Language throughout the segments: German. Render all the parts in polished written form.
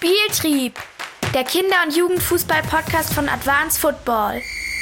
Spieltrieb, der Kinder- und Jugendfußball-Podcast von Advanced Football.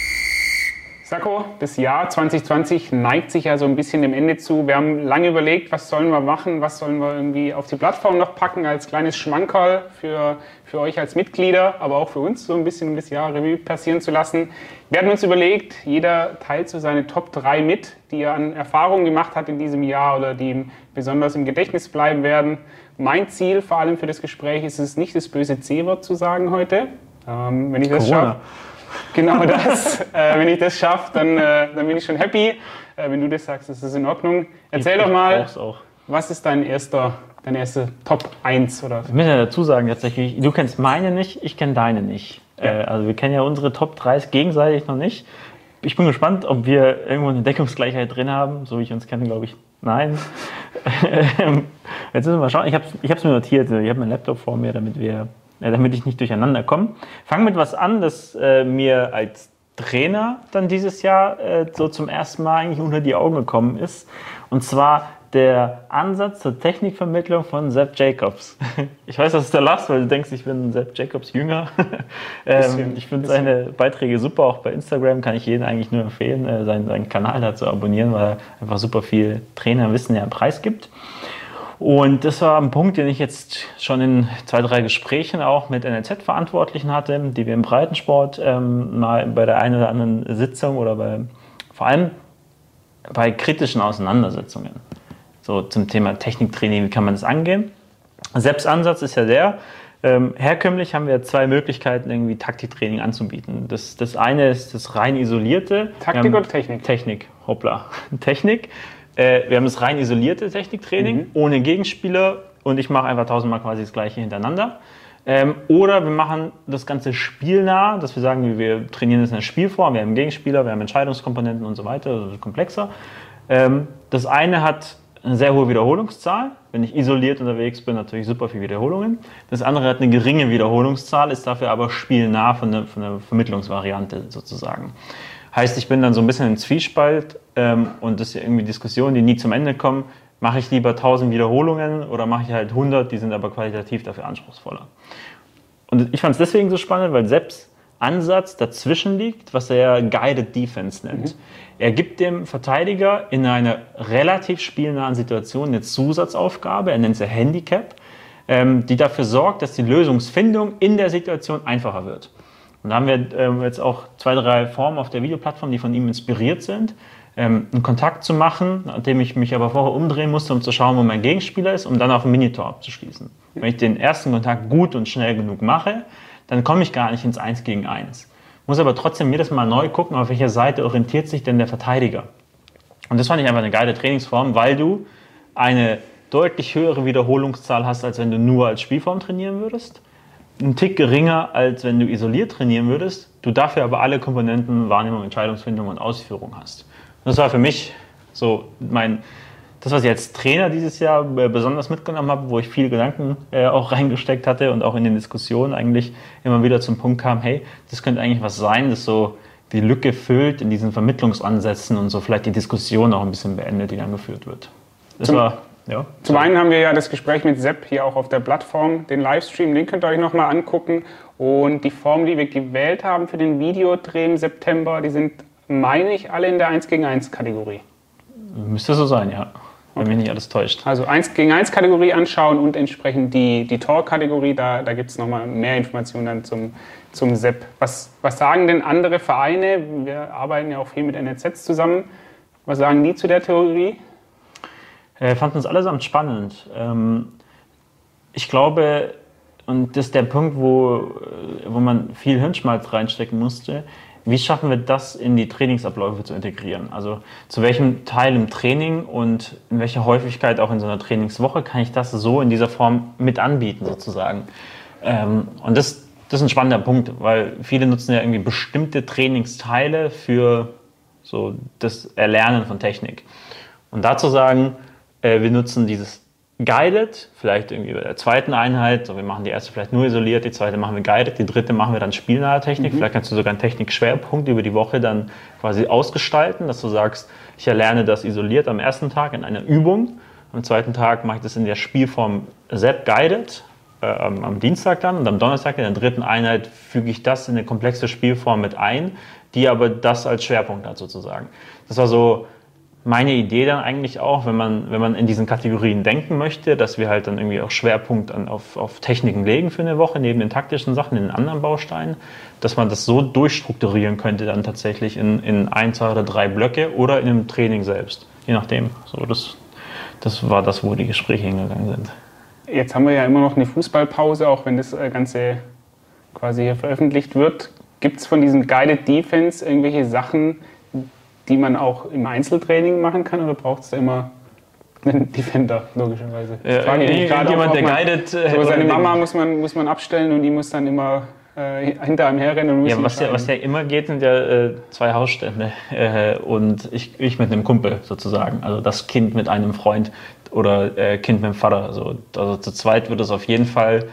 Sacco, das Jahr 2020 neigt sich ja so ein bisschen dem Ende zu. Wir haben lange überlegt, was sollen wir machen, was sollen wir irgendwie auf die Plattform noch packen als kleines Schmankerl für euch als Mitglieder, aber auch für uns so ein bisschen, um das Jahr Revue passieren zu lassen. Wir hatten uns überlegt, jeder teilt so seine Top 3 mit, die er an Erfahrungen gemacht hat in diesem Jahr oder die ihm besonders im Gedächtnis bleiben werden. Mein Ziel vor allem für das Gespräch ist es, nicht das böse C-Wort zu sagen heute. Wenn ich das schaffe. Genau das. Wenn ich das schaffe, dann bin ich schon happy. Wenn du das sagst, ist das in Ordnung. Erzähl doch mal, was ist deine erste Top 1? Oder? Ich muss ja dazu sagen, tatsächlich, du kennst meine nicht, ich kenne deine nicht. Ja. Also wir kennen ja unsere Top 3s gegenseitig noch nicht. Ich bin gespannt, ob wir irgendwo eine Deckungsgleichheit drin haben. So wie ich uns kenne, glaube ich, nein. Jetzt müssen wir mal schauen. Ich hab's mir notiert. Ich habe meinen Laptop vor mir, damit ich nicht durcheinander komme. Fangen mit was an, das mir als Trainer dann dieses Jahr so zum ersten Mal eigentlich unter die Augen gekommen ist. Und zwar der Ansatz zur Technikvermittlung von Sepp Jacobs. Ich weiß, dass du da lachst, weil du denkst, ich bin Sepp Jacobs Jünger. Ich finde seine Beiträge super, auch bei Instagram kann ich jedem eigentlich nur empfehlen, seinen Kanal da zu abonnieren, weil er einfach super viel Trainerwissen ja preisgibt. Und das war ein Punkt, den ich jetzt schon in 2, 3 Gesprächen auch mit NLZ-Verantwortlichen hatte, die wir im Breitensport mal bei der einen oder anderen Sitzung oder vor allem bei kritischen Auseinandersetzungen so zum Thema Techniktraining, wie kann man das angehen? Sepps Ansatz ist ja der, herkömmlich haben wir 2 Möglichkeiten, irgendwie Taktiktraining anzubieten. Das eine ist das rein isolierte. Taktik oder Technik? Technik, hoppla. Technik. Wir haben das rein isolierte Techniktraining, ohne Gegenspieler und ich mache einfach 1000-mal quasi das Gleiche hintereinander. Oder wir machen das Ganze spielnah, dass wir sagen, wir trainieren das in der Spielform, wir haben Gegenspieler, wir haben Entscheidungskomponenten und so weiter, also komplexer. Das eine hat eine sehr hohe Wiederholungszahl. Wenn ich isoliert unterwegs bin, natürlich super viele Wiederholungen. Das andere hat eine geringe Wiederholungszahl, ist dafür aber spielnah von der Vermittlungsvariante sozusagen. Heißt, ich bin dann so ein bisschen im Zwiespalt und das ist ja irgendwie Diskussionen, die nie zum Ende kommen. Mache ich lieber 1000 Wiederholungen oder mache ich halt 100, die sind aber qualitativ dafür anspruchsvoller. Und ich fand es deswegen so spannend, weil Sepps Ansatz dazwischen liegt, was er ja Guided Defense nennt. Er gibt dem Verteidiger in einer relativ spielnahen Situation eine Zusatzaufgabe, er nennt sie Handicap, die dafür sorgt, dass die Lösungsfindung in der Situation einfacher wird. Und da haben wir jetzt auch 2, 3 Formen auf der Videoplattform, die von ihm inspiriert sind, einen Kontakt zu machen, nachdem ich mich aber vorher umdrehen musste, um zu schauen, wo mein Gegenspieler ist, um dann auf ein Minitor abzuschließen. Wenn ich den ersten Kontakt gut und schnell genug mache, dann komme ich gar nicht ins 1 gegen 1. Muss aber trotzdem jedes Mal neu gucken, auf welcher Seite orientiert sich denn der Verteidiger. Und das fand ich einfach eine geile Trainingsform, weil du eine deutlich höhere Wiederholungszahl hast, als wenn du nur als Spielform trainieren würdest. Ein Tick geringer, als wenn du isoliert trainieren würdest. Du dafür aber alle Komponenten, Wahrnehmung, Entscheidungsfindung und Ausführung hast. Und das war für mich so das, was ich als Trainer dieses Jahr besonders mitgenommen habe, wo ich viele Gedanken auch reingesteckt hatte und auch in den Diskussionen eigentlich immer wieder zum Punkt kam, hey, das könnte eigentlich was sein, das so die Lücke füllt in diesen Vermittlungsansätzen und so vielleicht die Diskussion auch ein bisschen beendet, die dann geführt wird. Zum einen haben wir ja das Gespräch mit Sepp hier auch auf der Plattform, den Livestream, den könnt ihr euch nochmal angucken. Und die Formen, die wir gewählt haben für den Videodreh im September, die sind, meine ich, alle in der 1 gegen 1 Kategorie. Müsste so sein, ja. Wenn mich nicht alles täuscht. Also 1 gegen 1 Kategorie anschauen und entsprechend die Tor-Kategorie, da gibt es nochmal mehr Informationen dann zum Sepp. Was sagen denn andere Vereine? Wir arbeiten ja auch viel mit NLZ zusammen. Was sagen die zu der Theorie? Fanden uns allesamt spannend. Ich glaube, und das ist der Punkt, wo man viel Hirnschmalz reinstecken musste, wie schaffen wir das in die Trainingsabläufe zu integrieren? Also zu welchem Teil im Training und in welcher Häufigkeit auch in so einer Trainingswoche kann ich das so in dieser Form mit anbieten sozusagen? Und das ist ein spannender Punkt, weil viele nutzen ja irgendwie bestimmte Trainingsteile für so das Erlernen von Technik. Und dazu sagen, wir nutzen dieses Guided, vielleicht irgendwie bei der zweiten Einheit, so wir machen die erste vielleicht nur isoliert, die zweite machen wir Guided, die dritte machen wir dann spielnahe Technik. Vielleicht kannst du sogar einen Technikschwerpunkt über die Woche dann quasi ausgestalten, dass du sagst, ich erlerne das isoliert am ersten Tag in einer Übung, am zweiten Tag mache ich das in der Spielform Sepp Guided am Dienstag dann und am Donnerstag in der dritten Einheit füge ich das in eine komplexe Spielform mit ein, die aber das als Schwerpunkt hat sozusagen. Das war so meine Idee dann eigentlich auch, wenn man in diesen Kategorien denken möchte, dass wir halt dann irgendwie auch Schwerpunkt auf Techniken legen für eine Woche, neben den taktischen Sachen, in den anderen Bausteinen, dass man das so durchstrukturieren könnte dann tatsächlich in 1, 2 oder 3 Blöcke oder in einem Training selbst, je nachdem. So, das war das, wo die Gespräche hingegangen sind. Jetzt haben wir ja immer noch eine Fußballpause, auch wenn das Ganze quasi hier veröffentlicht wird. Gibt es von diesem Guided Defense irgendwelche Sachen, die man auch im Einzeltraining machen kann, oder braucht es da immer einen Defender, logischerweise? Jemand, der guidet. So seine Mama muss man abstellen und die muss dann immer hinter einem herrennen. Und was ja immer geht, sind ja 2 Hausstände und ich mit einem Kumpel sozusagen. Also das Kind mit einem Freund oder Kind mit dem Vater. Also zu zweit wird es auf jeden Fall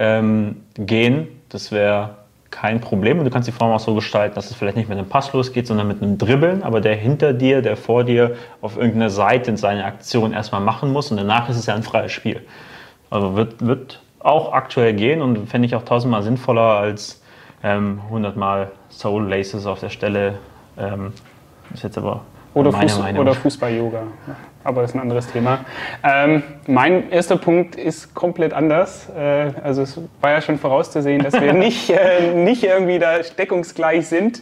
gehen. Das wäre kein Problem. Und du kannst die Form auch so gestalten, dass es vielleicht nicht mit einem Pass losgeht, sondern mit einem Dribbeln, aber der hinter dir, der vor dir auf irgendeiner Seite seine Aktion erstmal machen muss und danach ist es ja ein freies Spiel. Also wird auch aktuell gehen und fände ich auch 1000-mal sinnvoller als 100-mal Soul Laces auf der Stelle. Ist jetzt aber oder Fußball-Yoga. Aber das ist ein anderes Thema. Mein erster Punkt ist komplett anders. Also es war ja schon vorauszusehen, dass wir nicht irgendwie da deckungsgleich sind.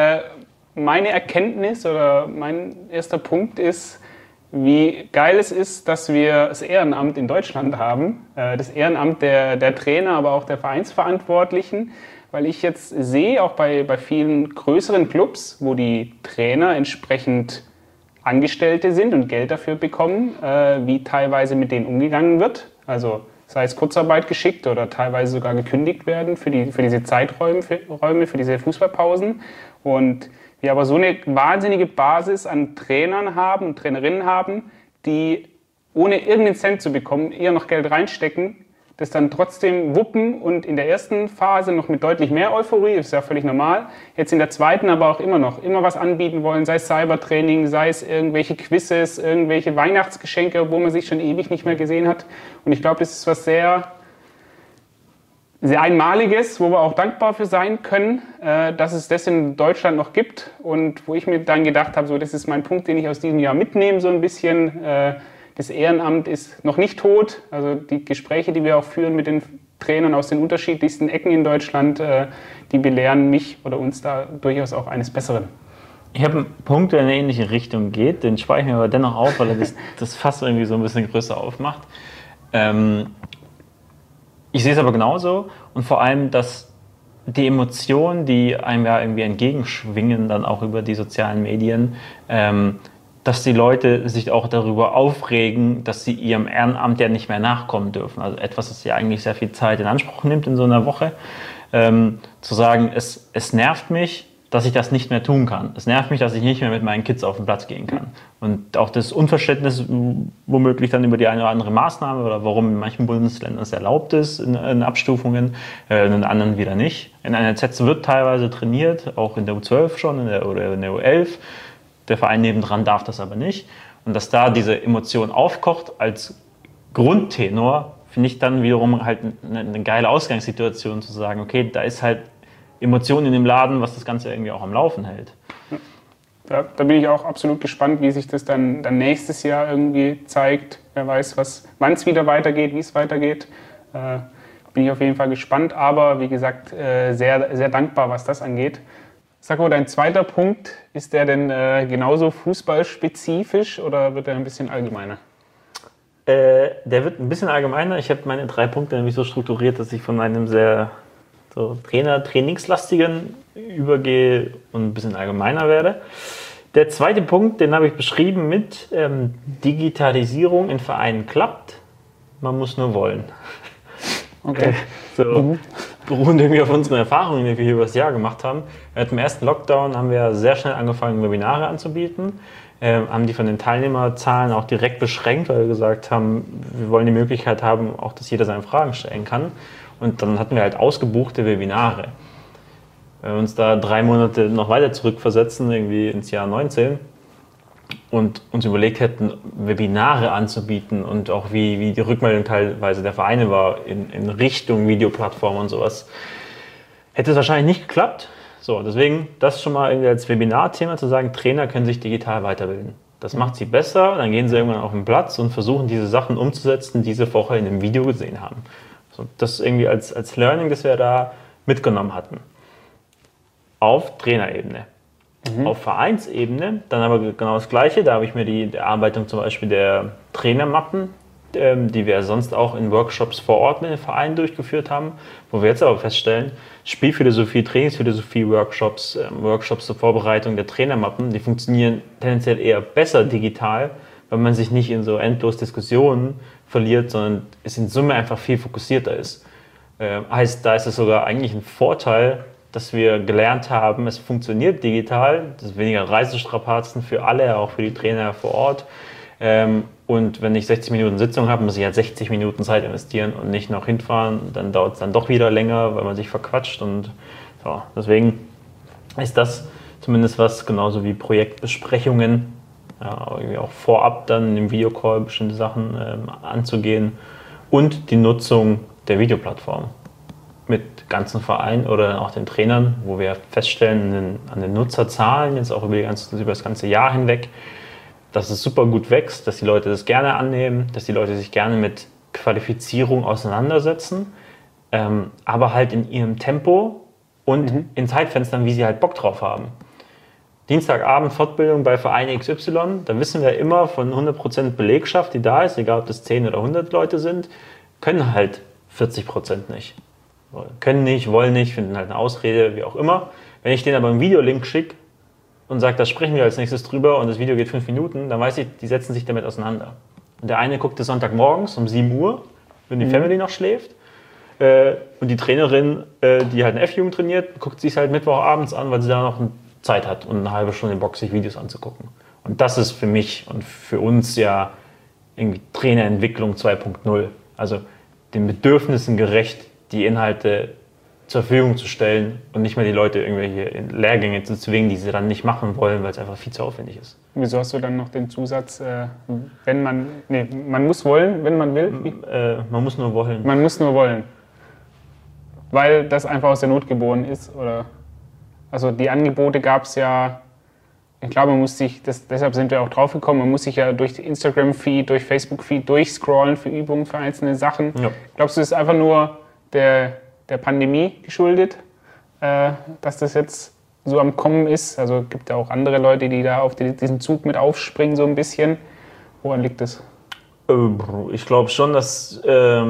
Meine Erkenntnis oder mein erster Punkt ist, wie geil es ist, dass wir das Ehrenamt in Deutschland haben. Das Ehrenamt der Trainer, aber auch der Vereinsverantwortlichen. Weil ich jetzt sehe, auch bei vielen größeren Clubs, wo die Trainer entsprechend Angestellte sind und Geld dafür bekommen, wie teilweise mit denen umgegangen wird. Also sei es Kurzarbeit geschickt oder teilweise sogar gekündigt werden für diese Zeiträume, für diese Fußballpausen. Und wir aber so eine wahnsinnige Basis an Trainern haben und Trainerinnen haben, die ohne irgendeinen Cent zu bekommen, eher noch Geld reinstecken, das dann trotzdem wuppen und in der ersten Phase noch mit deutlich mehr Euphorie, ist ja völlig normal, jetzt in der zweiten aber auch immer was anbieten wollen, sei es Cybertraining, sei es irgendwelche Quizzes, irgendwelche Weihnachtsgeschenke, wo man sich schon ewig nicht mehr gesehen hat. Und ich glaube, das ist was sehr, sehr Einmaliges, wo wir auch dankbar für sein können, dass es das in Deutschland noch gibt und wo ich mir dann gedacht habe, so, das ist mein Punkt, den ich aus diesem Jahr mitnehme, so ein bisschen. Das Ehrenamt ist noch nicht tot. Also die Gespräche, die wir auch führen mit den Trainern aus den unterschiedlichsten Ecken in Deutschland, die belehren mich oder uns da durchaus auch eines Besseren. Ich habe einen Punkt, der in eine ähnliche Richtung geht, den spare ich mir aber dennoch auf, weil er das Fass irgendwie so ein bisschen größer aufmacht. Ich sehe es aber genauso und vor allem, dass die Emotionen, die einem ja irgendwie entgegenschwingen, dann auch über die sozialen Medien, dass die Leute sich auch darüber aufregen, dass sie ihrem Ehrenamt ja nicht mehr nachkommen dürfen. Also etwas, das ja eigentlich sehr viel Zeit in Anspruch nimmt in so einer Woche. Zu sagen, es nervt mich, dass ich das nicht mehr tun kann. Es nervt mich, dass ich nicht mehr mit meinen Kids auf den Platz gehen kann. Und auch das Unverständnis womöglich dann über die eine oder andere Maßnahme oder warum in manchen Bundesländern es erlaubt ist in Abstufungen, in anderen wieder nicht. In NLZ wird teilweise trainiert, auch in der U12 schon oder in der U11. Der Verein nebendran darf das aber nicht. Und dass da diese Emotion aufkocht als Grundtenor, finde ich dann wiederum halt eine geile Ausgangssituation zu sagen, okay, da ist halt Emotion in dem Laden, was das Ganze irgendwie auch am Laufen hält. Ja, da bin ich auch absolut gespannt, wie sich das dann nächstes Jahr irgendwie zeigt. Wer weiß, wann es wieder weitergeht, wie es weitergeht. Bin ich auf jeden Fall gespannt, aber wie gesagt, sehr, sehr dankbar, was das angeht. Sako, dein zweiter Punkt, ist der denn genauso fußballspezifisch oder wird der ein bisschen allgemeiner? Der wird ein bisschen allgemeiner. Ich habe meine 3 Punkte nämlich so strukturiert, dass ich von einem sehr trainingslastigen übergehe und ein bisschen allgemeiner werde. Der zweite Punkt, den habe ich beschrieben mit Digitalisierung in Vereinen klappt, man muss nur wollen. Okay. Beruhend irgendwie auf unseren Erfahrungen, die wir hier über das Jahr gemacht haben. Im ersten Lockdown haben wir sehr schnell angefangen, Webinare anzubieten. Haben die von den Teilnehmerzahlen auch direkt beschränkt, weil wir gesagt haben, wir wollen die Möglichkeit haben, auch dass jeder seine Fragen stellen kann. Und dann hatten wir halt ausgebuchte Webinare. Wenn wir uns da 3 Monate noch weiter zurückversetzen, irgendwie ins Jahr 19, und uns überlegt hätten, Webinare anzubieten und auch wie die Rückmeldung teilweise der Vereine war in Richtung Videoplattform und sowas, hätte es wahrscheinlich nicht geklappt. So, deswegen das schon mal irgendwie als Webinarthema zu sagen, Trainer können sich digital weiterbilden. Das macht sie besser, dann gehen sie irgendwann auf den Platz und versuchen diese Sachen umzusetzen, die sie vorher in dem Video gesehen haben. So, das irgendwie als Learning, das wir da mitgenommen hatten. Auf Trainerebene. Auf Vereinsebene dann aber genau das Gleiche. Da habe ich mir die Erarbeitung zum Beispiel der Trainermappen, die wir sonst auch in Workshops vor Ort mit den Vereinen durchgeführt haben, wo wir jetzt aber feststellen, Spielphilosophie, Trainingsphilosophie, Workshops zur Vorbereitung der Trainermappen, die funktionieren tendenziell eher besser digital, weil man sich nicht in so endlos Diskussionen verliert, sondern es in Summe einfach viel fokussierter ist. Heißt, da ist es sogar eigentlich ein Vorteil, dass wir gelernt haben, es funktioniert digital, das ist weniger Reisestrapazen für alle, auch für die Trainer vor Ort. Und wenn ich 60 Minuten Sitzung habe, muss ich halt 60 Minuten Zeit investieren und nicht noch hinfahren. Dann dauert es dann doch wieder länger, weil man sich verquatscht. Und ja, deswegen ist das zumindest was, genauso wie Projektbesprechungen, ja, irgendwie auch vorab dann im Videocall bestimmte Sachen anzugehen und die Nutzung der Videoplattform mit ganzen Vereinen oder auch den Trainern, wo wir feststellen an den Nutzerzahlen, jetzt auch über das ganze Jahr hinweg, dass es super gut wächst, dass die Leute das gerne annehmen, dass die Leute sich gerne mit Qualifizierung auseinandersetzen, aber halt in ihrem Tempo und in Zeitfenstern, wie sie halt Bock drauf haben. Dienstagabend Fortbildung bei Verein XY, da wissen wir immer von 100% Belegschaft, die da ist, egal ob das 10 oder 100 Leute sind, können halt 40% nicht. Können nicht, wollen nicht, finden halt eine Ausrede, wie auch immer. Wenn ich denen aber einen Videolink schicke und sage, da sprechen wir als nächstes drüber und das Video geht 5 Minuten, dann weiß ich, die setzen sich damit auseinander. Und der eine guckt es Sonntagmorgens um 7 Uhr, wenn die Family noch schläft. Und die Trainerin, die halt eine F-Jugend trainiert, guckt sich halt Mittwochabends an, weil sie da noch Zeit hat und eine halbe Stunde Bock, sich Videos anzugucken. Und das ist für mich und für uns ja irgendwie Trainerentwicklung 2.0. Also den Bedürfnissen gerecht, die Inhalte zur Verfügung zu stellen und nicht mehr die Leute irgendwelche Lehrgänge zu zwingen, die sie dann nicht machen wollen, weil es einfach viel zu aufwendig ist. Wieso hast du dann noch den Zusatz, man muss wollen, wenn man will? Man muss nur wollen. Man muss nur wollen. Weil das einfach aus der Not geboren ist? Oder? Also die Angebote gab es ja, ich glaube, man muss sich, deshalb sind wir auch drauf gekommen, man muss sich ja durch Instagram-Feed, durch Facebook-Feed durchscrollen für Übungen, für einzelne Sachen. Ja. Glaubst du, es ist einfach nur der Pandemie geschuldet, dass das jetzt so am Kommen ist? Also es gibt ja auch andere Leute, die da auf diesen Zug mit aufspringen so ein bisschen. Woran liegt das? Ich glaube schon, dass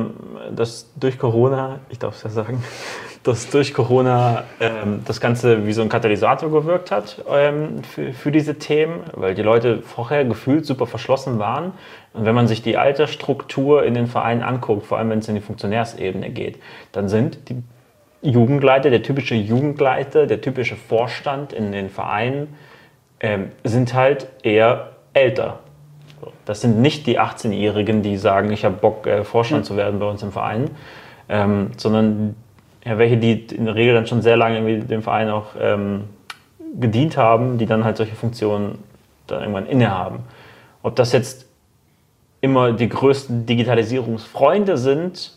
durch Corona, ich darf es ja sagen, dass durch Corona das Ganze wie so ein Katalysator gewirkt hat für diese Themen, weil die Leute vorher gefühlt super verschlossen waren. Und wenn man sich die Altersstruktur in den Vereinen anguckt, vor allem wenn es in die Funktionärsebene geht, dann sind die Jugendleiter, der typische Jugendleiter, der typische Vorstand in den Vereinen, sind halt eher älter. Das sind nicht die 18-Jährigen, die sagen, ich habe Bock, Vorstand zu werden bei uns im Verein, sondern welche, die in der Regel dann schon sehr lange dem Verein auch gedient haben, die dann halt solche Funktionen dann irgendwann innehaben. Ob das jetzt immer die größten Digitalisierungsfreunde sind,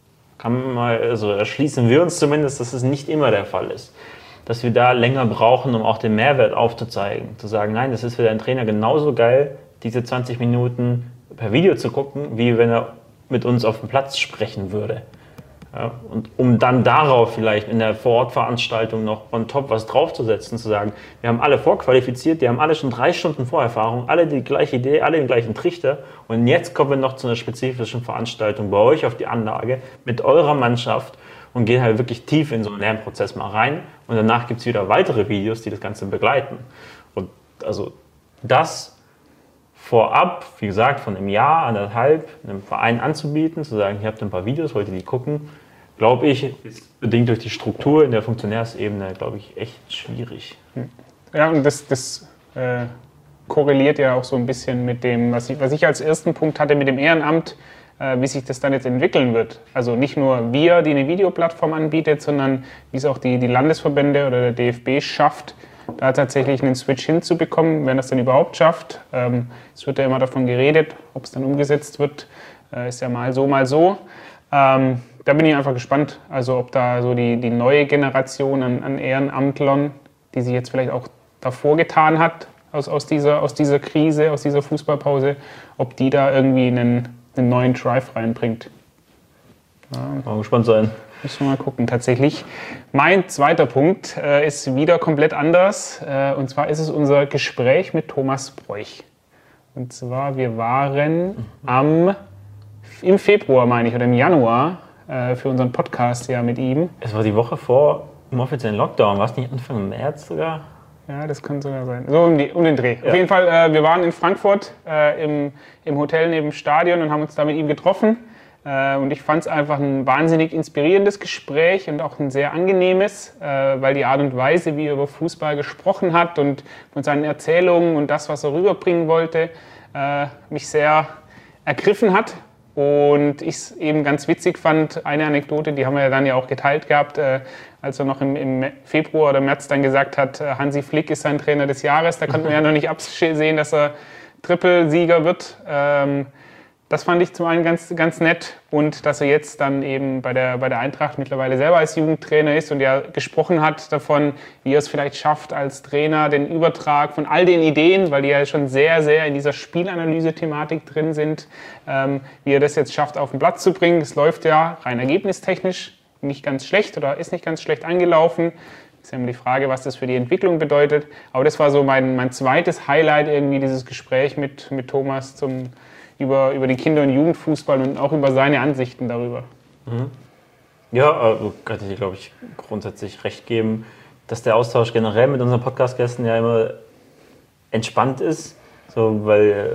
erschließen wir uns zumindest, dass es nicht immer der Fall ist. Dass wir da länger brauchen, um auch den Mehrwert aufzuzeigen. Zu sagen, nein, das ist für deinen Trainer genauso geil, diese 20 Minuten per Video zu gucken, wie wenn er mit uns auf dem Platz sprechen würde. Ja, und um dann darauf vielleicht in der Vorortveranstaltung noch on top was draufzusetzen, zu sagen, wir haben alle vorqualifiziert, die haben alle schon 3 Stunden Vorerfahrung, alle die gleiche Idee, alle den gleichen Trichter und jetzt kommen wir noch zu einer spezifischen Veranstaltung bei euch auf die Anlage mit eurer Mannschaft und gehen halt wirklich tief in so einen Lernprozess mal rein und danach gibt es wieder weitere Videos, die das Ganze begleiten. Und also das vorab, wie gesagt, von einem Jahr, 1,5, einem Verein anzubieten, zu sagen, ihr habt ein paar Videos, wollt ihr die gucken, glaube ich, ist bedingt durch die Struktur in der Funktionärsebene, glaube ich, echt schwierig. Ja, und das korreliert ja auch so ein bisschen mit dem, was ich als ersten Punkt hatte, mit dem Ehrenamt, wie sich das dann jetzt entwickeln wird. Also nicht nur wir, die eine Videoplattform anbietet, sondern wie es auch die Landesverbände oder der DFB schafft, da tatsächlich einen Switch hinzubekommen, wenn das dann überhaupt schafft. Es wird ja immer davon geredet, ob es dann umgesetzt wird, ist ja mal so, mal so. Da bin ich einfach gespannt, also ob da so die neue Generation an Ehrenamtlern, die sich jetzt vielleicht auch davor getan hat, aus dieser Krise, aus dieser Fußballpause, ob die da irgendwie einen neuen Drive reinbringt. Mal gespannt sein. Müssen wir mal gucken. Tatsächlich, mein zweiter Punkt ist wieder komplett anders. Und zwar ist es unser Gespräch mit Thomas Broich. Und zwar, wir waren im Februar, meine ich, oder im Januar für unseren Podcast ja mit ihm. Es war die Woche vor dem offiziellen Lockdown. War es nicht Anfang März sogar? Ja, das kann sogar sein. So um den Dreh. Ja. Auf jeden Fall, wir waren in Frankfurt im Hotel neben dem Stadion und haben uns da mit ihm getroffen. Und ich fand es einfach ein wahnsinnig inspirierendes Gespräch und auch ein sehr angenehmes, weil die Art und Weise, wie er über Fußball gesprochen hat und von seinen Erzählungen und das, was er rüberbringen wollte, mich sehr ergriffen hat. Und ich es eben ganz witzig fand, eine Anekdote, die haben wir ja dann ja auch geteilt gehabt, als er noch im Februar oder März dann gesagt hat, Hansi Flick ist sein Trainer des Jahres. Da konnten wir ja noch nicht absehen, dass er Trippelsieger wird. Das fand ich zum einen ganz, ganz nett und dass er jetzt dann eben bei der Eintracht mittlerweile selber als Jugendtrainer ist und ja gesprochen hat davon, wie er es vielleicht schafft als Trainer, den Übertrag von all den Ideen, weil die ja schon sehr, sehr in dieser Spielanalyse-Thematik drin sind, wie er das jetzt schafft, auf den Platz zu bringen. Es läuft ja rein ergebnistechnisch nicht ganz schlecht oder ist nicht ganz schlecht angelaufen. Ist ja immer die Frage, was das für die Entwicklung bedeutet. Aber das war so mein zweites Highlight, irgendwie dieses Gespräch mit Thomas über den Kinder- und Jugendfußball und auch über seine Ansichten darüber. Ja, kann ich dir, glaube ich, grundsätzlich recht geben, dass der Austausch generell mit unseren Podcast-Gästen ja immer entspannt ist, so, weil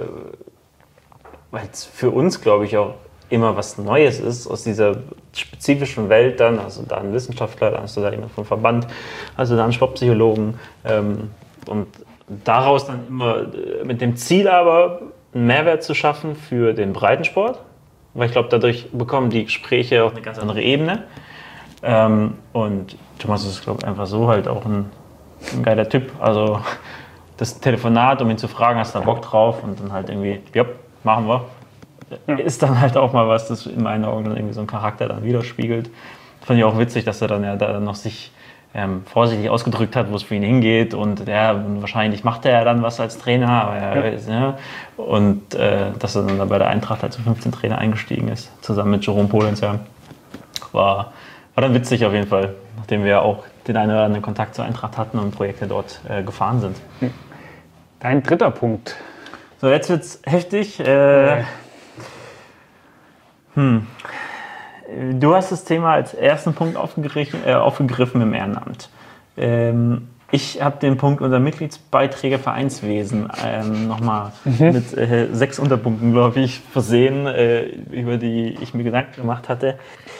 es für uns, glaube ich, auch immer was Neues ist aus dieser spezifischen Welt dann, also da ein Wissenschaftler, dann hast du da jemand vom Verband, also da einen Sportpsychologen und daraus dann immer mit dem Ziel aber, einen Mehrwert zu schaffen für den Breitensport, weil ich glaube, dadurch bekommen die Gespräche auch eine ganz andere Ebene. Und Thomas ist, glaube ich, einfach so halt auch ein geiler Typ. Also das Telefonat, um ihn zu fragen, hast du da Bock drauf? Und dann halt irgendwie, ja, machen wir. Ja. Ist dann halt auch mal was, das in meinen Augen dann irgendwie so einen Charakter dann widerspiegelt. Fand ich auch witzig, dass er dann ja da noch sich vorsichtig ausgedrückt hat, wo es für ihn hingeht und wahrscheinlich macht er ja dann was als Trainer, aber und dass er dann bei der Eintracht halt zu 15 Trainer eingestiegen ist, zusammen mit Jerome Polenz, war dann witzig auf jeden Fall, nachdem wir auch den einen oder anderen Kontakt zur Eintracht hatten und Projekte dort gefahren sind. Dein dritter Punkt. So, jetzt wird's heftig. Du hast das Thema als ersten Punkt aufgegriffen im Ehrenamt. Ich habe den Punkt unser Mitgliedsbeiträge Vereinswesen nochmal mit 6 Unterpunkten, glaube ich, versehen, über die ich mir Gedanken gemacht hatte.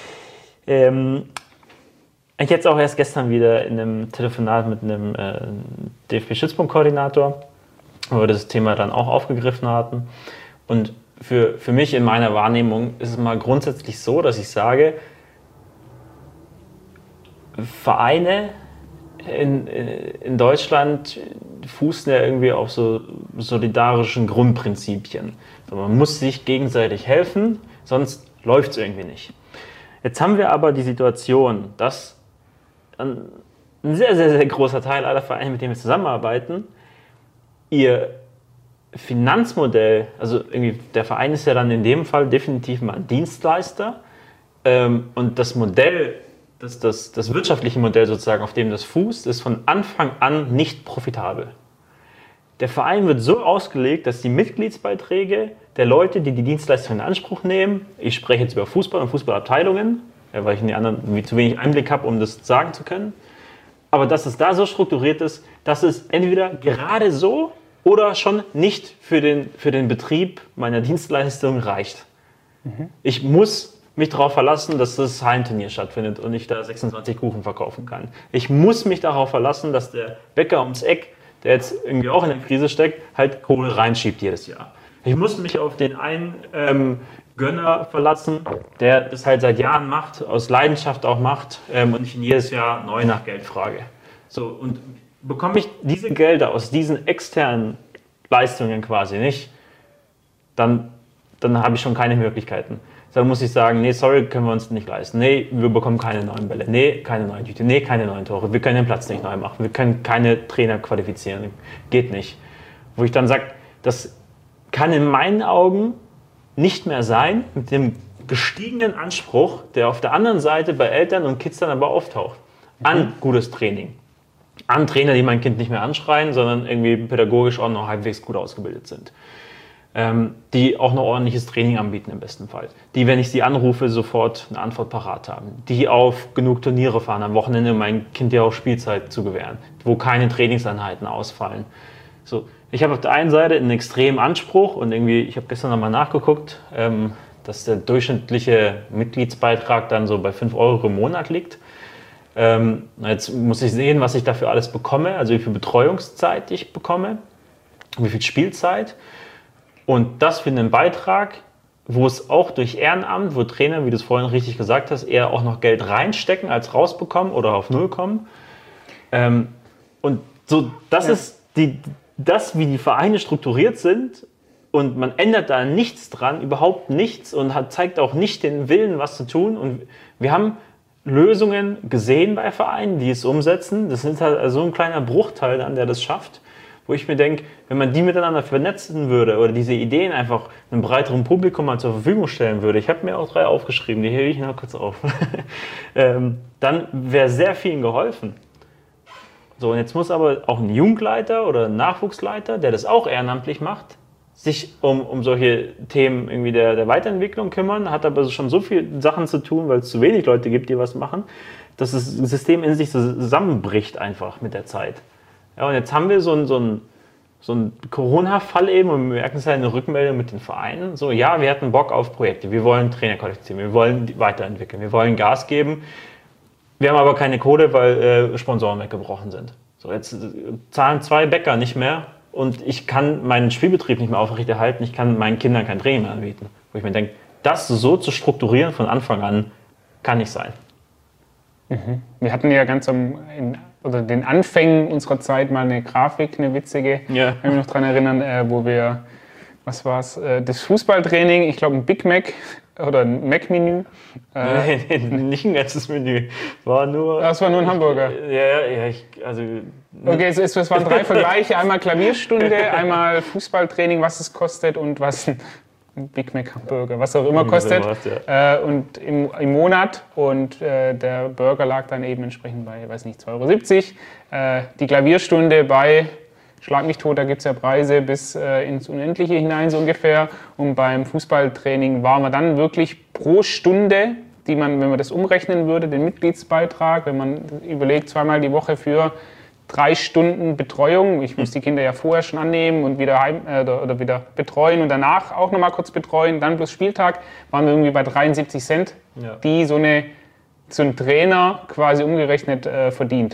Ich jetzt auch erst gestern wieder in einem Telefonat mit einem DFB-Stützpunktkoordinator, wo wir das Thema dann auch aufgegriffen hatten. Und für mich in meiner Wahrnehmung ist es mal grundsätzlich so, dass ich sage, Vereine in Deutschland fußen ja irgendwie auf so solidarischen Grundprinzipien. Also man muss sich gegenseitig helfen, sonst läuft es irgendwie nicht. Jetzt haben wir aber die Situation, dass ein sehr, sehr, sehr großer Teil aller Vereine, mit denen wir zusammenarbeiten, ihr Finanzmodell, also irgendwie der Verein ist ja dann in dem Fall definitiv mal ein Dienstleister und das Modell, das wirtschaftliche Modell sozusagen, auf dem das fußt, ist von Anfang an nicht profitabel. Der Verein wird so ausgelegt, dass die Mitgliedsbeiträge der Leute, die die Dienstleistung in Anspruch nehmen, ich spreche jetzt über Fußball und Fußballabteilungen, weil ich in die anderen zu wenig Einblick habe, um das sagen zu können, aber dass es da so strukturiert ist, dass es entweder gerade so oder schon nicht für den Betrieb meiner Dienstleistung reicht. Ich muss mich darauf verlassen, dass das Hallenturnier stattfindet und ich da 26 Kuchen verkaufen kann. Ich muss mich darauf verlassen, dass der Bäcker ums Eck, der jetzt irgendwie auch in der Krise steckt, halt Kohle reinschiebt jedes Jahr. Ich muss mich auf den einen Gönner verlassen, der das halt seit Jahren macht, aus Leidenschaft auch macht und ich ihn jedes Jahr neu nach Geld frage. So, und bekomme ich diese Gelder aus diesen externen Leistungen quasi nicht, dann habe ich schon keine Möglichkeiten. Dann muss ich sagen, nee, sorry, können wir uns nicht leisten. Nee, wir bekommen keine neuen Bälle. Nee, keine neuen Tüte. Nee, keine neuen Tore. Wir können den Platz nicht neu machen. Wir können keine Trainer qualifizieren. Geht nicht. Wo ich dann sage, das kann in meinen Augen nicht mehr sein mit dem gestiegenen Anspruch, der auf der anderen Seite bei Eltern und Kids dann aber auftaucht. An gutes Training. An Trainer, die mein Kind nicht mehr anschreien, sondern irgendwie pädagogisch auch noch halbwegs gut ausgebildet sind. Die auch noch ordentliches Training anbieten im besten Fall. Die, wenn ich sie anrufe, sofort eine Antwort parat haben. Die auf genug Turniere fahren, am Wochenende mein Kind ja auch Spielzeit zu gewähren, wo keine Trainingseinheiten ausfallen. So, ich habe auf der einen Seite einen extremen Anspruch und irgendwie, ich habe gestern nochmal nachgeguckt, dass der durchschnittliche Mitgliedsbeitrag dann so bei 5 Euro im Monat liegt. Jetzt muss ich sehen, was ich dafür alles bekomme, also wie viel Betreuungszeit ich bekomme, wie viel Spielzeit. Und das für einen Beitrag, wo es auch durch Ehrenamt, wo Trainer, wie du es vorhin richtig gesagt hast, eher auch noch Geld reinstecken, als rausbekommen oder auf Null kommen. Und so, das ist das, wie die Vereine strukturiert sind. Und man ändert da nichts dran, überhaupt nichts und zeigt auch nicht den Willen, was zu tun. Und wir haben Lösungen gesehen bei Vereinen, die es umsetzen. Das ist halt so ein kleiner Bruchteil dann, der das schafft. Wo ich mir denke, wenn man die miteinander vernetzen würde oder diese Ideen einfach einem breiteren Publikum mal zur Verfügung stellen würde, ich habe mir auch 3 aufgeschrieben, die hebe ich noch kurz auf, dann wäre sehr vielen geholfen. So, und jetzt muss aber auch ein Jugendleiter oder ein Nachwuchsleiter, der das auch ehrenamtlich macht, sich um solche Themen irgendwie der Weiterentwicklung kümmern, hat aber schon so viele Sachen zu tun, weil es zu wenig Leute gibt, die was machen, dass das System in sich zusammenbricht einfach mit der Zeit. Ja, und jetzt haben wir so einen Corona-Fall eben und wir merken es ja in der Rückmeldung mit den Vereinen. So, ja, wir hatten Bock auf Projekte, wir wollen Trainer qualifizieren, wir wollen die weiterentwickeln, wir wollen Gas geben. Wir haben aber keine Kohle, weil Sponsoren weggebrochen sind. So, jetzt zahlen 2 Bäcker nicht mehr und ich kann meinen Spielbetrieb nicht mehr aufrechterhalten, ich kann meinen Kindern kein Training mehr anbieten. Wo ich mir denke, das so zu strukturieren von Anfang an, kann nicht sein. Mhm. Wir hatten ja ganz oder den Anfängen unserer Zeit mal eine Grafik, eine witzige, ja. Kann mich noch daran erinnern, wo wir, was war es, das Fußballtraining, ich glaube ein Big Mac oder ein Mac-Menü. Nee, nicht ein ganzes Menü, war nur... Das war nur ein Hamburger. Ja, Okay, es waren 3 Vergleiche, einmal Klavierstunde, einmal Fußballtraining, was es kostet und was ein Big Mac Hamburger, was auch immer kostet, und im Monat und der Burger lag dann eben entsprechend bei, weiß nicht, 2,70 €. Die Klavierstunde bei Schlag mich tot, da gibt es ja Preise bis ins Unendliche hinein so ungefähr, und beim Fußballtraining waren wir dann wirklich pro Stunde, die man, wenn man das umrechnen würde, den Mitgliedsbeitrag, wenn man überlegt, 2-mal die Woche für 3 Stunden Betreuung. Ich muss die Kinder ja vorher schon annehmen und wieder oder wieder betreuen und danach auch nochmal kurz betreuen. Dann plus Spieltag waren wir irgendwie bei 73 Cent, die so ein Trainer quasi umgerechnet verdient.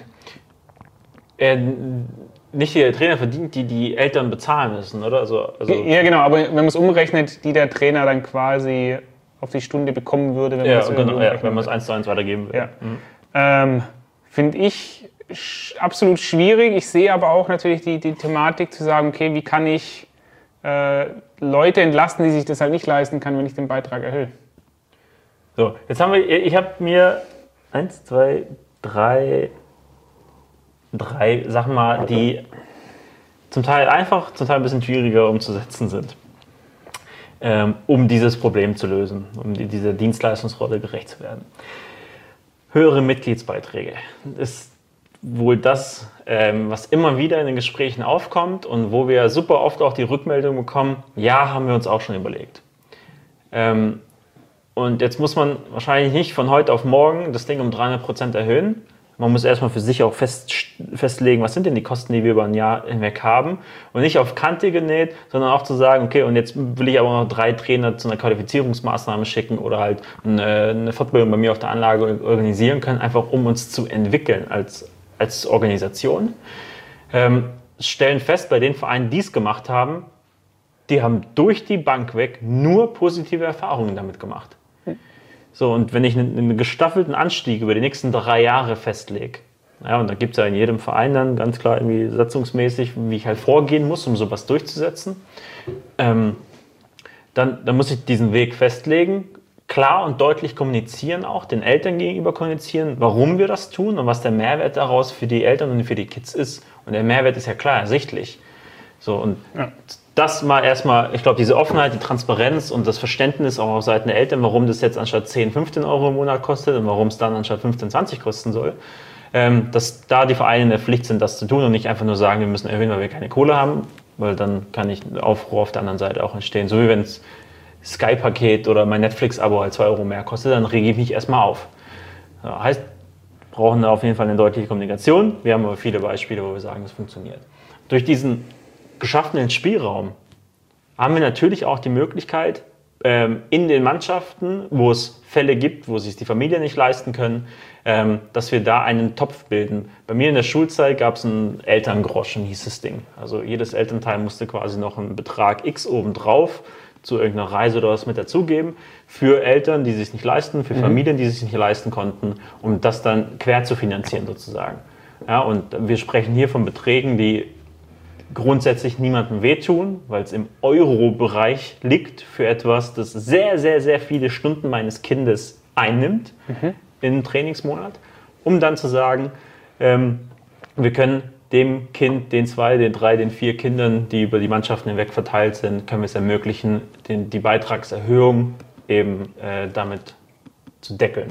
Nicht der Trainer verdient, die Eltern bezahlen müssen, oder? Also ja, genau, aber wenn man es umrechnet, die der Trainer dann quasi auf die Stunde bekommen würde, wenn man es 1:1 weitergeben würde. Ja. Finde ich absolut schwierig. Ich sehe aber auch natürlich die Thematik zu sagen, okay, wie kann ich Leute entlasten, die sich das halt nicht leisten kann, wenn ich den Beitrag erhöhe. So, jetzt ich habe mir 1, 2, 3 Sachen mal, die zum Teil einfach, zum Teil ein bisschen schwieriger umzusetzen sind, um dieses Problem zu lösen, um dieser Dienstleistungsrolle gerecht zu werden. Höhere Mitgliedsbeiträge ist wohl das, was immer wieder in den Gesprächen aufkommt und wo wir super oft auch die Rückmeldung bekommen, ja, haben wir uns auch schon überlegt. Und jetzt muss man wahrscheinlich nicht von heute auf morgen das Ding um 300% erhöhen. Man muss erstmal für sich auch festlegen, was sind denn die Kosten, die wir über ein Jahr hinweg haben. Und nicht auf Kante genäht, sondern auch zu sagen, okay, und jetzt will ich aber noch 3 Trainer zu einer Qualifizierungsmaßnahme schicken oder halt eine Fortbildung bei mir auf der Anlage organisieren können, einfach um uns zu entwickeln als Organisation. Stellen fest, bei den Vereinen, die es gemacht haben, die haben durch die Bank weg nur positive Erfahrungen damit gemacht. So, und wenn ich einen gestaffelten Anstieg über die nächsten 3 Jahre festlege, Ja, und da gibt es ja in jedem Verein dann ganz klar irgendwie satzungsmäßig, wie ich halt vorgehen muss, um sowas durchzusetzen. Dann muss ich diesen Weg festlegen, klar und deutlich kommunizieren, auch den Eltern gegenüber kommunizieren, warum wir das tun und was der Mehrwert daraus für die Eltern und für die Kids ist. Und der Mehrwert ist ja klar ersichtlich. So, und das mal erstmal, ich glaube, diese Offenheit, die Transparenz und das Verständnis auch auf Seiten der Eltern, warum das jetzt anstatt 10, 15 Euro im Monat kostet und warum es dann anstatt 15, 20 kosten soll, dass da die Vereine in der Pflicht sind, das zu tun und nicht einfach nur sagen, wir müssen erhöhen, weil wir keine Kohle haben, weil dann kann nicht ein Aufruhr auf der anderen Seite auch entstehen. So wie wenn es Sky-Paket oder mein Netflix-Abo halt 2 Euro mehr kostet, dann rege ich mich erstmal auf. Das heißt, wir brauchen da auf jeden Fall eine deutliche Kommunikation. Wir haben aber viele Beispiele, wo wir sagen, das funktioniert. Durch diesen geschaffenen Spielraum haben wir natürlich auch die Möglichkeit, in den Mannschaften, wo es Fälle gibt, wo sich die Familien nicht leisten können, dass wir da einen Topf bilden. Bei mir in der Schulzeit gab es einen Elterngroschen, hieß das Ding. Also jedes Elternteil musste quasi noch einen Betrag X obendrauf zu irgendeiner Reise oder was mit dazugeben, für Eltern, die sich nicht leisten, für Familien, die sich nicht leisten konnten, um das dann quer zu finanzieren sozusagen. Ja, und wir sprechen hier von Beträgen, die grundsätzlich niemandem wehtun, weil es im Euro-Bereich liegt für etwas, das sehr, sehr, sehr viele Stunden meines Kindes einnimmt in einem Trainingsmonat, um dann zu sagen, wir können dem Kind, den 2, den 3, den 4 Kindern, die über die Mannschaften hinweg verteilt sind, können wir es ermöglichen, die Beitragserhöhung eben damit zu deckeln.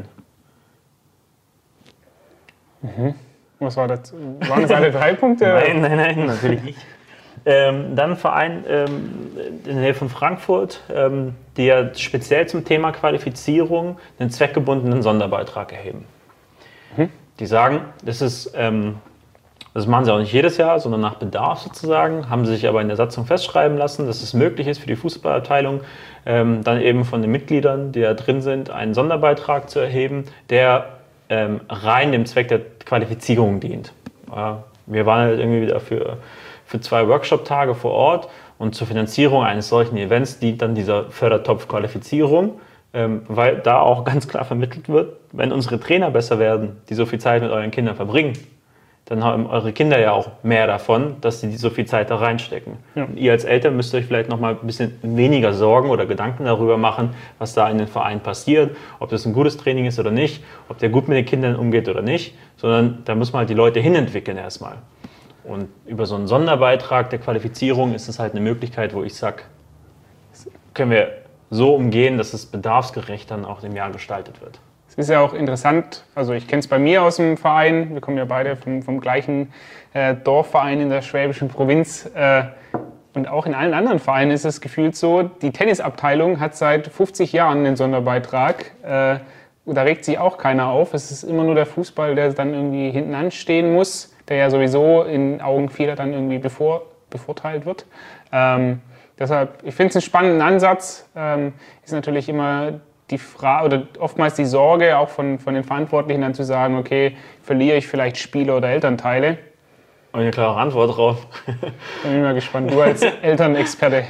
Was war das? Waren das alle 3 Punkte? Nein, natürlich nicht. Dann ein Verein in der Nähe von Frankfurt, die ja speziell zum Thema Qualifizierung einen zweckgebundenen Sonderbeitrag erheben. Die sagen, das machen sie auch nicht jedes Jahr, sondern nach Bedarf sozusagen, haben sie sich aber in der Satzung festschreiben lassen, dass es möglich ist für die Fußballabteilung, dann eben von den Mitgliedern, die da drin sind, einen Sonderbeitrag zu erheben, der rein dem Zweck der Qualifizierung dient. Wir waren halt irgendwie wieder für 2 Workshop-Tage vor Ort und zur Finanzierung eines solchen Events dient dann dieser Fördertopf Qualifizierung, weil da auch ganz klar vermittelt wird, wenn unsere Trainer besser werden, die so viel Zeit mit euren Kindern verbringen, dann haben eure Kinder ja auch mehr davon, dass sie so viel Zeit da reinstecken. Ja. Und ihr als Eltern müsst euch vielleicht noch mal ein bisschen weniger Sorgen oder Gedanken darüber machen, was da in den Vereinen passiert, ob das ein gutes Training ist oder nicht, ob der gut mit den Kindern umgeht oder nicht, sondern da muss man halt die Leute hinentwickeln erstmal. Und über so einen Sonderbeitrag der Qualifizierung ist es halt eine Möglichkeit, wo ich sage, können wir so umgehen, dass es bedarfsgerecht dann auch im Jahr gestaltet wird. Es ist ja auch interessant, also ich kenne es bei mir aus dem Verein, wir kommen ja beide vom gleichen Dorfverein in der schwäbischen Provinz und auch in allen anderen Vereinen ist es gefühlt so, die Tennisabteilung hat seit 50 Jahren den Sonderbeitrag, da regt sich auch keiner auf, es ist immer nur der Fußball, der dann irgendwie hinten anstehen muss, der ja sowieso in Augen vieler dann irgendwie bevorteilt wird. Deshalb, ich finde es einen spannenden Ansatz, ist natürlich immer die Frage oder oftmals die Sorge auch von den Verantwortlichen dann zu sagen, okay, verliere ich vielleicht Spieler oder Elternteile? Und eine klare Antwort drauf. Bin ich mal gespannt, du als Elternexperte.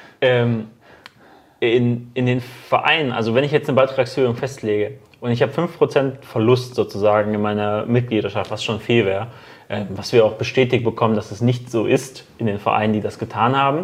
In den Vereinen, also wenn ich jetzt eine Beitragserhöhung festlege und ich habe 5% Verlust sozusagen in meiner Mitgliedschaft, was schon viel wäre, was wir auch bestätigt bekommen, dass es nicht so ist in den Vereinen, die das getan haben,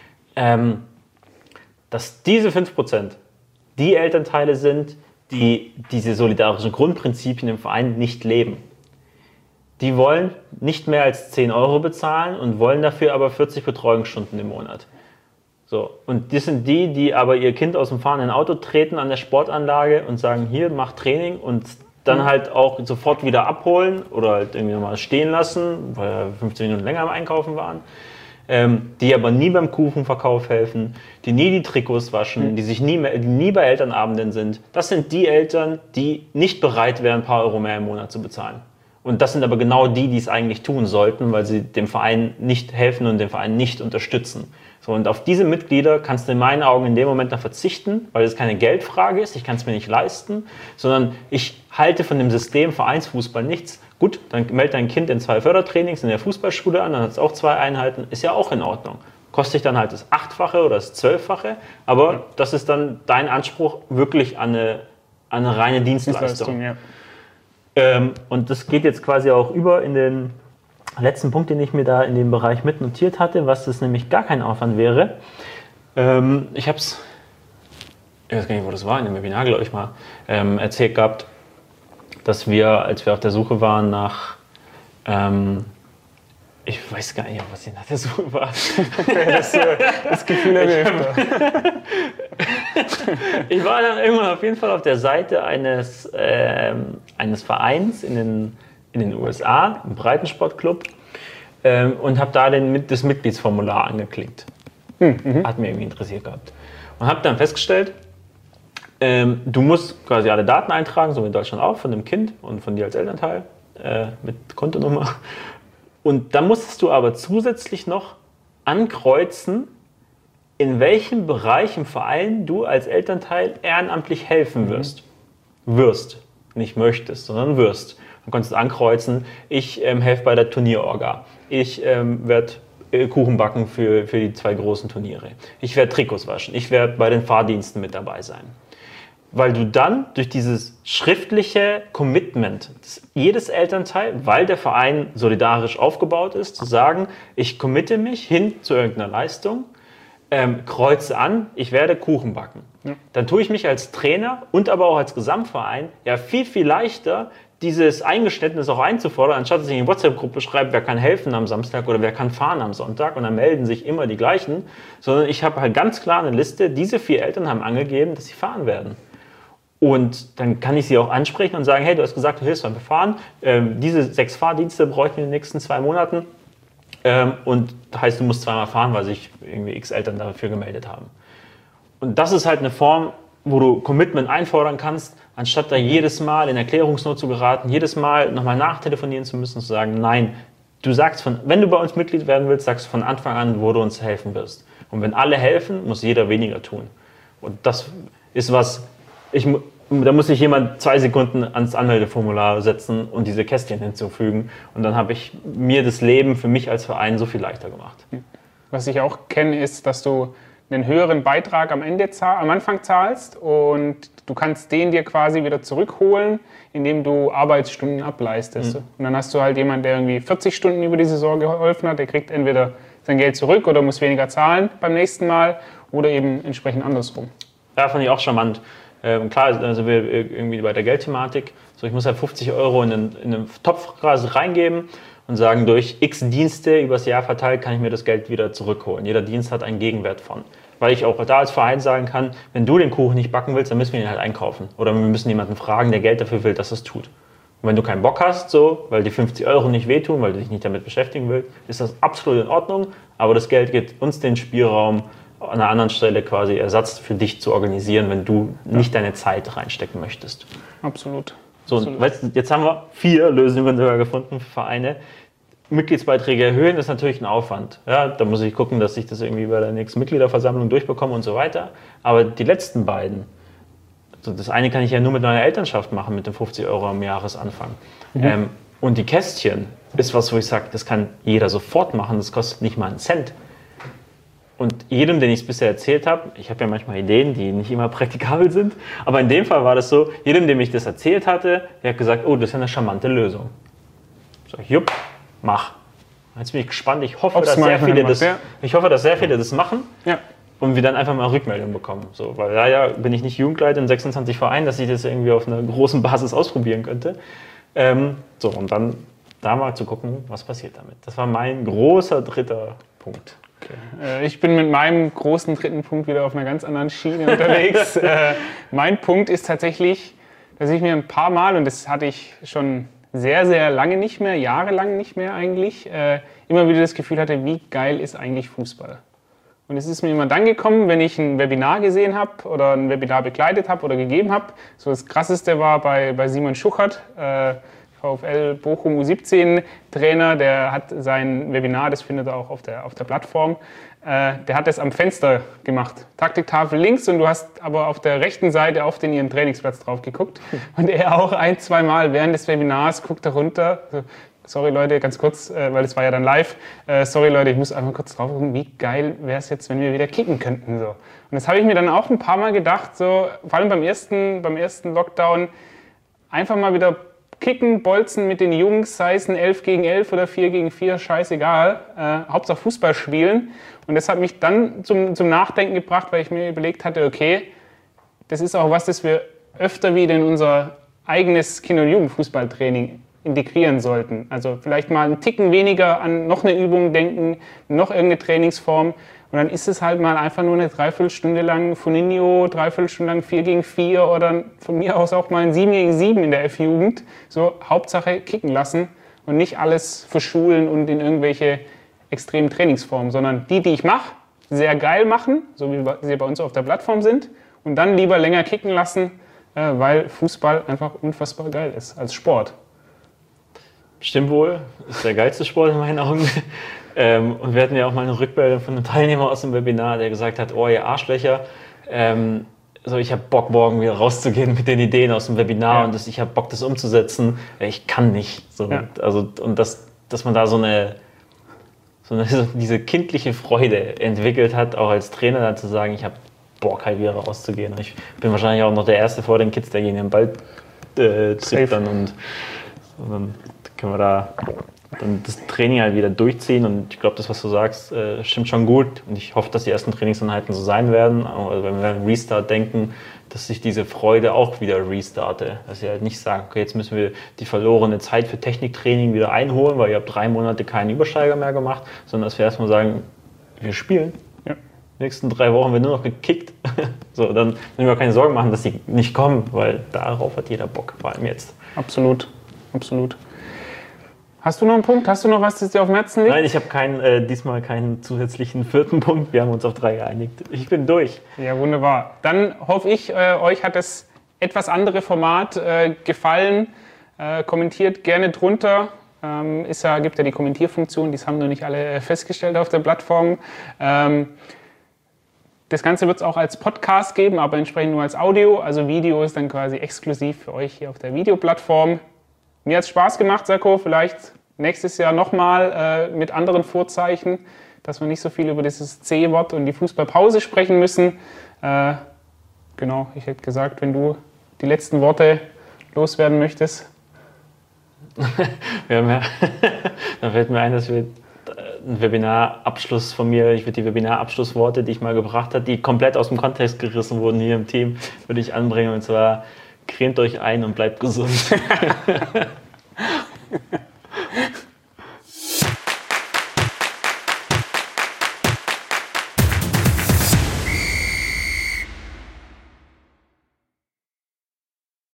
dass diese 5% die Elternteile sind, die diese solidarischen Grundprinzipien im Verein nicht leben. Die wollen nicht mehr als 10 Euro bezahlen und wollen dafür aber 40 Betreuungsstunden im Monat. So, und das sind die aber ihr Kind aus dem fahrenden Auto treten an der Sportanlage und sagen, hier, mach Training und dann halt auch sofort wieder abholen oder halt irgendwie nochmal stehen lassen, weil wir 15 Minuten länger am Einkaufen waren. Die aber nie beim Kuchenverkauf helfen, die nie die Trikots waschen, die nie bei Elternabenden sind. Das sind die Eltern, die nicht bereit wären, ein paar Euro mehr im Monat zu bezahlen. Und das sind aber genau die es eigentlich tun sollten, weil sie dem Verein nicht helfen und den Verein nicht unterstützen. So, und auf diese Mitglieder kannst du in meinen Augen in dem Moment dann verzichten, weil es keine Geldfrage ist, ich kann es mir nicht leisten, sondern ich halte von dem System Vereinsfußball nichts. Gut, dann melde dein Kind in 2 Fördertrainings in der Fußballschule an, dann hat es auch 2 Einheiten, ist ja auch in Ordnung. Kostet dich dann halt das 8-fache oder das 12-fache, aber das ist dann dein Anspruch wirklich an eine reine Dienstleistung. Ja. Und das geht jetzt quasi auch über in den letzten Punkt, den ich mir da in dem Bereich mitnotiert hatte, was das nämlich gar kein Aufwand wäre. Ich weiß gar nicht, wo das war, in dem Webinar, glaube ich mal, erzählt gehabt, dass wir, als wir auf der Suche waren nach, ich weiß gar nicht, was ich nach der Suche war. Das Gefühl erlebt. Ich war dann irgendwann auf jeden Fall auf der Seite eines Vereins in den USA, im Breitensportclub, und habe da das Mitgliedsformular angeklickt. Hat mir irgendwie interessiert gehabt. Und habe dann festgestellt, du musst quasi alle Daten eintragen, so wie in Deutschland auch, von dem Kind und von dir als Elternteil mit Kontonummer. Und dann musstest du aber zusätzlich noch ankreuzen, in welchem Bereich im Verein du als Elternteil ehrenamtlich helfen wirst. Wirst, nicht möchtest, sondern wirst. Du kannst ankreuzen, ich helfe bei der Turnierorga. Ich werde Kuchen backen für die 2 großen Turniere. Ich werde Trikots waschen. Ich werde bei den Fahrdiensten mit dabei sein. Weil du dann durch dieses schriftliche Commitment jedes Elternteil, weil der Verein solidarisch aufgebaut ist, zu sagen, ich committe mich hin zu irgendeiner Leistung, kreuze an, ich werde Kuchen backen. Ja. Dann tue ich mich als Trainer und aber auch als Gesamtverein ja viel, viel leichter, dieses Eingeständnis auch einzufordern, anstatt dass ich in die WhatsApp-Gruppe schreibe, wer kann helfen am Samstag oder wer kann fahren am Sonntag, und dann melden sich immer die gleichen, sondern ich habe halt ganz klar eine Liste, diese 4 Eltern haben angegeben, dass sie fahren werden. Und dann kann ich sie auch ansprechen und sagen, hey, du hast gesagt, du hilfst beim Fahren, diese 6 Fahrdienste bräuchten wir in den nächsten 2 Monaten, und das heißt, du musst 2-mal fahren, weil sich irgendwie x Eltern dafür gemeldet haben. Und das ist halt eine Form, wo du Commitment einfordern kannst, anstatt da jedes Mal in Erklärungsnot zu geraten, jedes Mal nochmal nachtelefonieren zu müssen, zu sagen, nein, du sagst, wenn du bei uns Mitglied werden willst, sagst du von Anfang an, wo du uns helfen wirst. Und wenn alle helfen, muss jeder weniger tun. Und das ist was, da muss sich jemand 2 Sekunden ans Anmeldeformular setzen und diese Kästchen hinzufügen. Und dann habe ich mir das Leben für mich als Verein so viel leichter gemacht. Was ich auch kenne, ist, dass du einen höheren Beitrag am Anfang zahlst und du kannst den dir quasi wieder zurückholen, indem du Arbeitsstunden ableistest. Und dann hast du halt jemanden, der irgendwie 40 Stunden über die Saison geholfen hat, der kriegt entweder sein Geld zurück oder muss weniger zahlen beim nächsten Mal oder eben entsprechend andersrum. Ja, fand ich auch charmant. Klar, also wir irgendwie bei der Geldthematik, so ich muss halt 50 € in einen Topf quasi reingeben und sagen, durch x Dienste übers Jahr verteilt kann ich mir das Geld wieder zurückholen. Jeder Dienst hat einen Gegenwert von. Weil ich auch da als Verein sagen kann, wenn du den Kuchen nicht backen willst, dann müssen wir ihn halt einkaufen. Oder wir müssen jemanden fragen, der Geld dafür will, dass es tut. Und wenn du keinen Bock hast, so, weil die 50 € nicht wehtun, weil du dich nicht damit beschäftigen willst, ist das absolut in Ordnung. Aber das Geld gibt uns den Spielraum, an einer anderen Stelle quasi Ersatz für dich zu organisieren, wenn du nicht deine Zeit reinstecken möchtest. Absolut. So, Absolut. Weißt du, jetzt haben wir 4 Lösungen sogar gefunden für Vereine. Mitgliedsbeiträge erhöhen ist natürlich ein Aufwand. Ja, da muss ich gucken, dass ich das irgendwie bei der nächsten Mitgliederversammlung durchbekomme und so weiter. Aber die letzten beiden, also das eine kann ich ja nur mit meiner Elternschaft machen, mit den 50 € am Jahresanfang. Und die Kästchen ist was, wo ich sage, das kann jeder sofort machen, das kostet nicht mal einen Cent. Und jedem, den ich es bisher erzählt habe, ich habe ja manchmal Ideen, die nicht immer praktikabel sind, aber in dem Fall war das so, jedem, dem ich das erzählt hatte, der hat gesagt, oh, das ist ja eine charmante Lösung. Sag ich, jupp, mach. Jetzt bin ich gespannt, ich hoffe, dass sehr viele das machen. Ja. Und wir dann einfach mal Rückmeldung bekommen. So, weil ja, bin ich nicht Jugendleiter in 26 Vereinen, dass ich das irgendwie auf einer großen Basis ausprobieren könnte. Und dann da mal zu gucken, was passiert damit. Das war mein großer 3. Punkt. Okay. Ich bin mit meinem großen 3. Punkt wieder auf einer ganz anderen Schiene unterwegs. Mein Punkt ist tatsächlich, dass ich mir ein paar Mal, und das hatte ich schon sehr, sehr lange nicht mehr, jahrelang nicht mehr eigentlich, immer wieder das Gefühl hatte, wie geil ist eigentlich Fußball? Und es ist mir immer dann gekommen, wenn ich ein Webinar gesehen habe oder ein Webinar begleitet habe oder gegeben habe. So das Krasseste war bei Simon Schuchert, VfL Bochum U17 Trainer, der hat sein Webinar, das findet er auch auf der Plattform, der hat das am Fenster gemacht. Taktiktafel links und du hast aber auf der rechten Seite auf ihren Trainingsplatz drauf geguckt. Und er auch 1-2 Mal während des Webinars guckt er runter. Sorry Leute, ganz kurz, weil es war ja dann live. Sorry Leute, ich muss einfach kurz drauf gucken, wie geil wäre es jetzt, wenn wir wieder kicken könnten. So. Und das habe ich mir dann auch ein paar Mal gedacht, so, vor allem beim ersten Lockdown, einfach mal wieder kicken, bolzen mit den Jungs, sei es ein 11 gegen 11 oder 4 gegen 4, scheißegal. Hauptsache Fußball spielen. Und das hat mich dann zum Nachdenken gebracht, weil ich mir überlegt hatte, okay, das ist auch was, das wir öfter wieder in unser eigenes Kinder- und Jugendfußballtraining integrieren sollten. Also vielleicht mal einen Ticken weniger an noch eine Übung denken, noch irgendeine Trainingsform. Und dann ist es halt mal einfach nur eine Dreiviertelstunde lang Funinho, Dreiviertelstunde lang 4 gegen 4 oder von mir aus auch mal ein 7 gegen 7 in der F-Jugend. So, Hauptsache kicken lassen und nicht alles verschulen und in irgendwelche extremen Trainingsformen, sondern die ich mache, sehr geil machen, so wie sie bei uns auf der Plattform sind, und dann lieber länger kicken lassen, weil Fußball einfach unfassbar geil ist als Sport. Stimmt wohl, ist der geilste Sport in meinen Augen. Und wir hatten ja auch mal eine Rückmeldung von einem Teilnehmer aus dem Webinar, der gesagt hat, oh ihr Arschlöcher, ich habe Bock morgen wieder rauszugehen mit den Ideen aus dem Webinar und ich habe Bock das umzusetzen. Ich kann nicht. So. Ja. Also, und dass man da diese kindliche Freude entwickelt hat, auch als Trainer dann zu sagen, ich habe Bock halt wieder rauszugehen. Ich bin wahrscheinlich auch noch der Erste vor den Kids, der gegen den Ball trifft dann und dann können wir da dann das Training halt wieder durchziehen und ich glaube, das, was du sagst, stimmt schon gut und ich hoffe, dass die ersten Trainingseinheiten so sein werden, aber wenn wir an Restart denken, dass ich diese Freude auch wieder restarte, dass ich halt nicht sage, okay, jetzt müssen wir die verlorene Zeit für Techniktraining wieder einholen, weil ihr habt 3 Monate keinen Übersteiger mehr gemacht, sondern dass wir erstmal sagen, wir spielen. Ja. Die nächsten 3 Wochen wird nur noch gekickt. So, dann müssen wir keine Sorgen machen, dass die nicht kommen, weil darauf hat jeder Bock, vor allem jetzt. Absolut, absolut. Hast du noch einen Punkt? Hast du noch was, das dir auf dem Herzen liegt? Nein, ich habe diesmal keinen zusätzlichen 4. Punkt. Wir haben uns auf 3 geeinigt. Ich bin durch. Ja, wunderbar. Dann hoffe ich, euch hat das etwas andere Format gefallen. Kommentiert gerne drunter. Gibt ja die Kommentierfunktion, das haben noch nicht alle festgestellt auf der Plattform. Das Ganze wird es auch als Podcast geben, aber entsprechend nur als Audio. Also Video ist dann quasi exklusiv für euch hier auf der Videoplattform. Mir hat es Spaß gemacht, Sacco. Vielleicht nächstes Jahr nochmal mit anderen Vorzeichen, dass wir nicht so viel über dieses C-Wort und die Fußballpause sprechen müssen. Genau, ich hätte gesagt, wenn du die letzten Worte loswerden möchtest. Dann fällt mir ein, dass wir ein Webinarabschluss von mir, ich würde die Webinarabschlussworte, die ich mal gebracht habe, die komplett aus dem Kontext gerissen wurden hier im Team, würde ich anbringen und zwar: Cremt euch ein und bleibt gesund.